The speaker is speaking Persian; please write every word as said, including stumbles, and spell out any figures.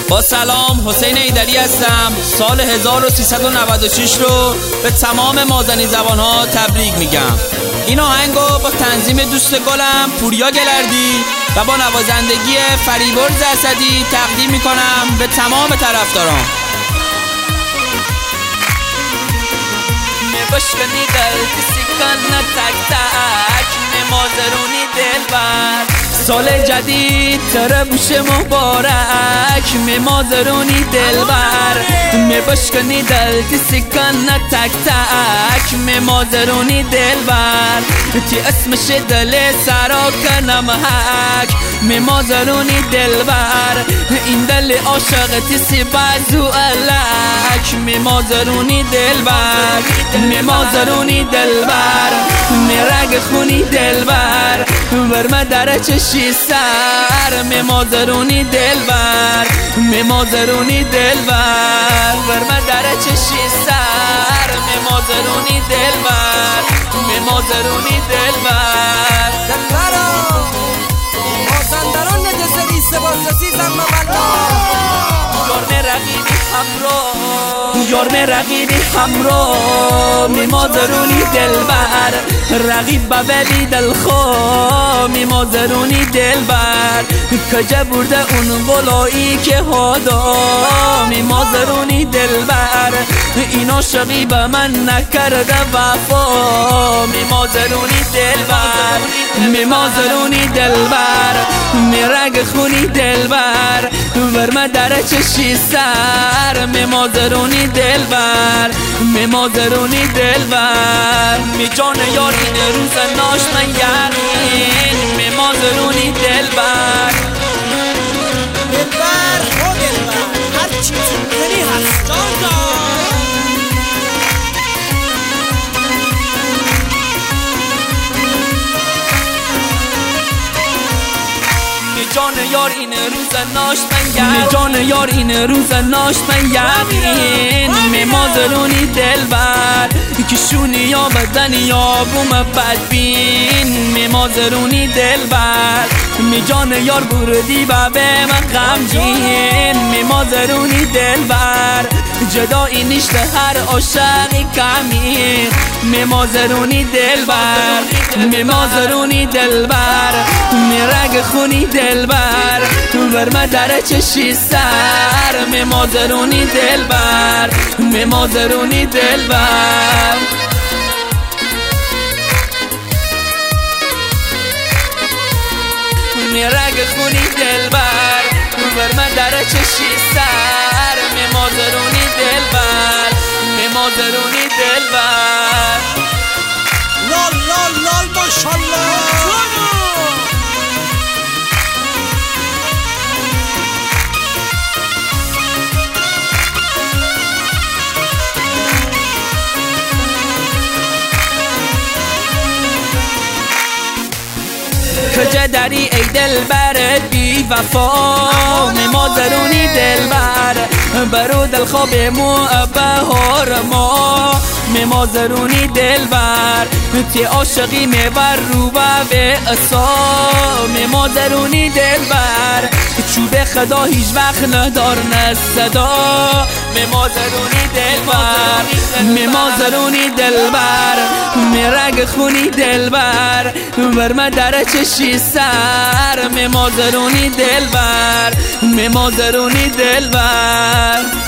با سلام، حسین ایدری هستم. سال هزار و سیصد و نود و شش رو به تمام مازنی زبان‌ها تبریک میگم. این آهنگو با تنظیم دوست گلم پوریا گلردی و با نوازندگی فریبرز اسدی تقدیم میکنم به تمام طرفداران. بشکنی قلبی سکن تک تک مازرونی دلبر. سال جدید تربوش مبارک مازرونی دلبر. می بشکنی قلبی سکن تک تک مازرونی دلبر. تی اسمش دل سرا کنم حک مازرونی دلبر. این دل عاشقتی سی بازو الک مازرونی دلبر. مازرونی دلبر رگ خونی دلبر ورمه در چشی سر مازرونی دلبر. مازرونی دلبر ورمه در چشی سر مازرونی دلبر. مازرونی دلبر دلبرا مازندران نجسری سباسسی زمه والله یارم رقیبی همراه یارم رقیبی همراه می مازرونی دلبر. رقیب ببلی دلخواه می مازرونی دلبر. کجا برده اون قلایی که هادا می مازرونی دلبر. این عاشقی به من نکرده وفا می مازرونی دلبر. می مازرونی دلبر می رگ خونی دلبر ورمه در چشی سر می مازرونی دلبر. می مازرونی دلبر می جان یار این روز ناشتن یقین می مازرونی دلبر. دلبر او دلبر هر چی تو کنی هست جان جان. جان یار این روز ناشتن یقین جان یار این روز ناشتن یقین می مازرونی دلبر. کشونی یا بدن یا بوم بدبین می مازرونی دلبر. می جان یار بردی بابه من غمگین می مازرونی دلبر. جدایی نیست هر عاشقی کمی می مازرونی دلبر. می مازرونی دلبر می رگ خونی دلبر ورمه در چشی سر می مازرونی دلبر. می مازرونی دلبر می رگ خونی دلبر ورمه در چشی سر می مازرونی دلبر. می مازرونی دلبر لال لال لال ماشالله. کجا داری ای دلبر بی وفا می مازرونی دلبر. برو دل خواب مو بهار ما می مازرونی دلبر. تی عاشقی می بر رو و اصا می مازرونی دلبر. چوب خدا هیچ وقت ندار نصدا می مازرونی دلبر. می مازرونی دلبر می رگ خونی دلبر ورمه در چشی سر می مازرونی دلبر. می مازرونی دلبر.